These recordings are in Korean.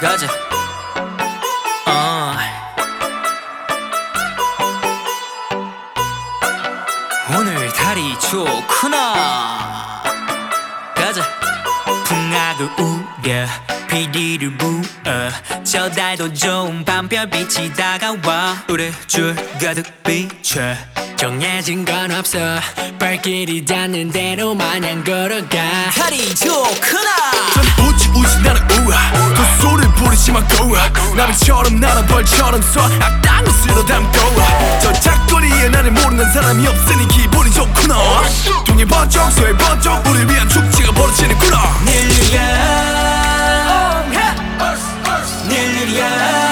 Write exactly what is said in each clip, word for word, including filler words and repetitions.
가자. 어. 오늘 달이 좋구나. 가자. 풍악을 우려 비리를 부어 저 달도 좋은 밤별빛이 다가와 우리 줄 가득 비춰 정해진 건 없어 발길이 닿는 대로 마냥 걸어가. 달이 좋구나. 전 우지 우지 나는 우아 그 소리를 부르지만 고아 나비처럼 나는 벌처럼 쏴 악당을 쓸어 담고 저 작거리에 나를 모르는 사람이 없으니 기분이 좋구나. 동해 번쩍 서해 번쩍 우릴 위한 축제가 벌어지는구나. 닐리야 닐리야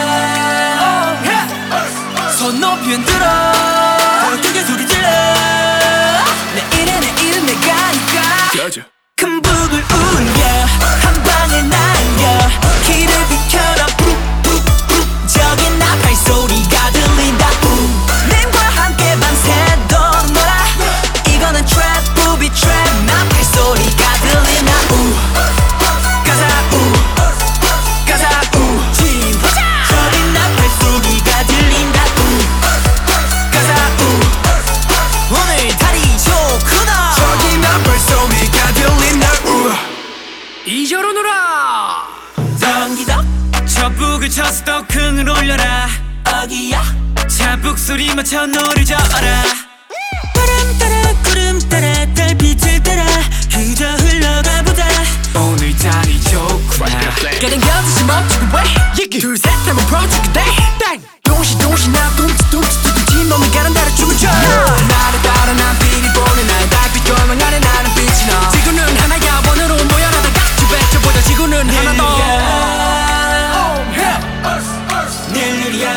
손 높이 흔들어 더 크게 소리 질러 내일은 내일은 내가 니까 가자. 큰 북을 울려 한 방에 날려 길을 비켜라 푹푹푹 저기 나 발소리가 들린다 우 님과 함께 밤새도록 놀아 이거는 트랩 부비 트랩 나 발소리가 들린다 우 가자 우 가자 우 진화자 저기 나 발소리가 들린다 우 가자 우 오늘 달이 좋구나. 저기 나 발소리가 들린다 우 이저로 놀아 덩기덕 저 북을 쳐서 더 큰 올려라 어기야 자북 소리 맞춰 노를 저어라 구름 따라 구름 따라 달빛을 따라 그저 흘러가 보자 오늘 달이 좋구나. 가당겨지지 멈추고 왜 둘셋 하면 퍼주게 돼 동시 동시 나 둠치 둠치 둠치 몸이 가는 나를 춤을 춰 나를 따라 난 빛이 보는 나의 달빛 조명 안에 나는 빛이 나 지구는 하나야 원으로 모여나다 각주 배쳐보자 지구는 하나 더 닐리야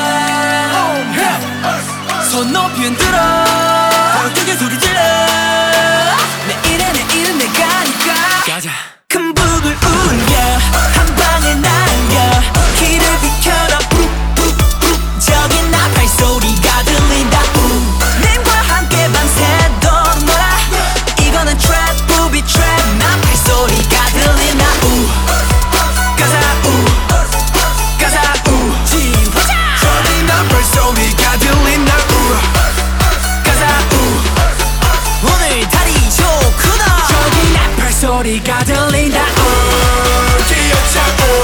손 높이 흔들어 더 크게 소리 질러 내일은 내일은 내가 니까 가자. 큰 북을 울려 한 방에 날려 길을 비켜라 푹푹푹 저기 나 발소리가 들린다 우 님과 함께 밤새도록 놀아 이거는 트랩 부비 트랩 나 발소리가 들린다 우 가자 우 가자 우 진화자 저기 나 발소리가 들린다 우 가자 우 오늘 달이 좋구나. 저기 나 발소리가 들린다 우 기어차 우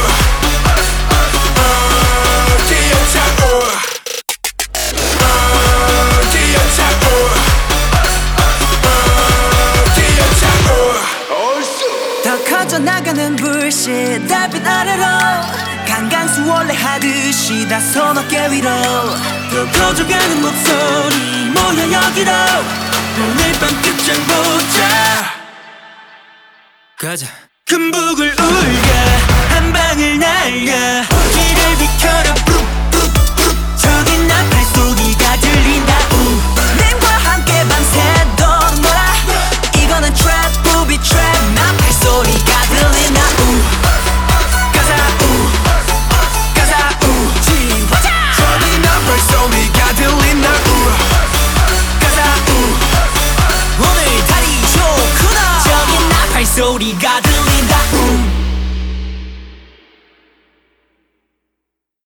기어차 우 기어차 우 기어차 우 더 커져 나가는 불씨 달빛 아래로 강강수 원래 하듯이 다 서럽게 위로 더 커져가는 목소리 모여 여기로 오늘 밤 끝장 보자. 가자. 큰 북을 울려 한 방을 날려 길을 비켜라